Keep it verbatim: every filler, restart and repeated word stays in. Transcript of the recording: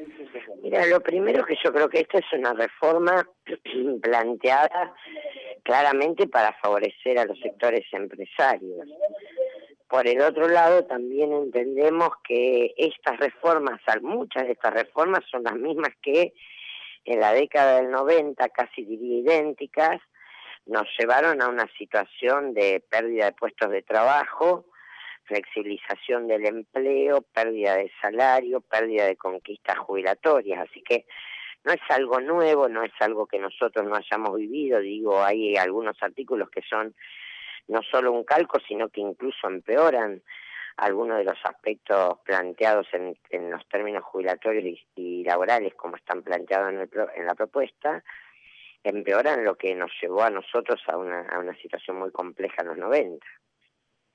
Mira, lo primero que yo creo que esta es una reforma planteada claramente para favorecer a los sectores empresarios. Por el otro lado, también entendemos que estas reformas, muchas de estas reformas son las mismas que en la década del noventa, casi diría idénticas, nos llevaron a una situación de pérdida de puestos de trabajo, flexibilización del empleo, pérdida de salario, pérdida de conquistas jubilatorias. Así que no es algo nuevo, no es algo que nosotros no hayamos vivido. Digo, hay algunos artículos que son no solo un calco, sino que incluso empeoran algunos de los aspectos planteados en, en los términos jubilatorios y, y laborales, como están planteados en, el, en la propuesta, empeoran lo que nos llevó a nosotros a una, a una situación muy compleja en los noventa.